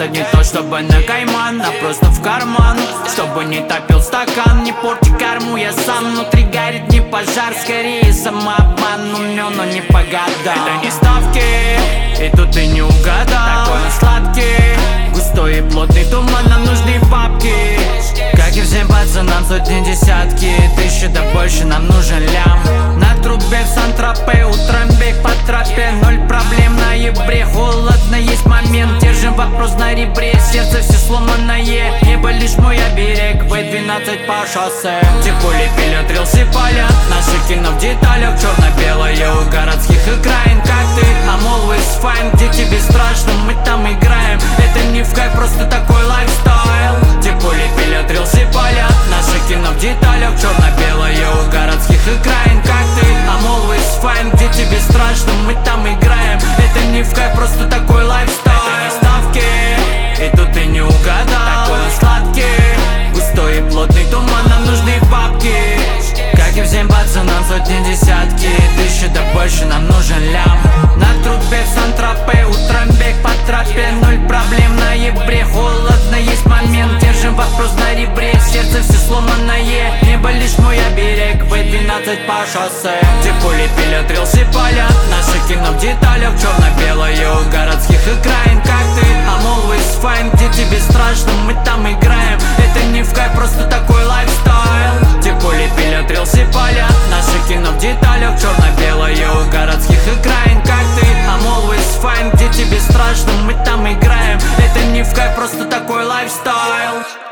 Это не то чтобы на кайман, а просто в карман. Чтобы не топил стакан, не порти карму. Я сам внутри горит не пожар, скорее самообман. Умен, но не по годам. Это не ставки, и тут ты не угадал. Такой он сладкий, густой и плотный туман. Нам нужны бабки, как и всем пацанам, сотни, десятки, тысячи, да больше нам нужен лям. На трубе в Сан-Тропе, утром бег по тропе. Ноль проблем в ноябре, холодно, есть момент. Держим вопрос на ребре, сердце все сломанное. Небо лишь мой оберег, В12 по шоссе. Типули пилят, рилсы палят, наше кино в деталях. Черно-белое у городских окраин, как ты, I'm always fine. Где тебе страшно, мы там играем. Это не в кайф, просто такой лайфстайл. Типули пилят, рилсы палят, наше кино в деталях. Черно-белое у городских окраин, как ты, I'm always fine. Где тебе страшно, мы там играем. Это не в кайф, просто такой лайфстайл. Это не ставки, и тут ты не угадал. Такой он сладкий, густой и плотный туман. Нам нужны бабки, как и всем пацанам, сотни, десятки, тысячи, да больше нам нужен лям. На трубе в Сан-Тропе, утром бег по тропе. Ноль проблем в ноябре, холодно, есть момент. Держим вопрос на ребре, сердце все сломанное. Небо лишь мой оберег, В12 по шоссе. Типули пилят, рилсы палят, наше кино в деталях. Черно-белое у городских окраин, как ты, I'm always fine. Где тебе страшно, мы там играем. Это не в кайф, просто такой лайфстайл. Типули пилят, рилсы палят, наше кино в деталях. Черно-белое у городских окраин, как ты, I'm always fine. Где тебе страшно, мы там играем. Это не в кайф, просто такой лайфстайл.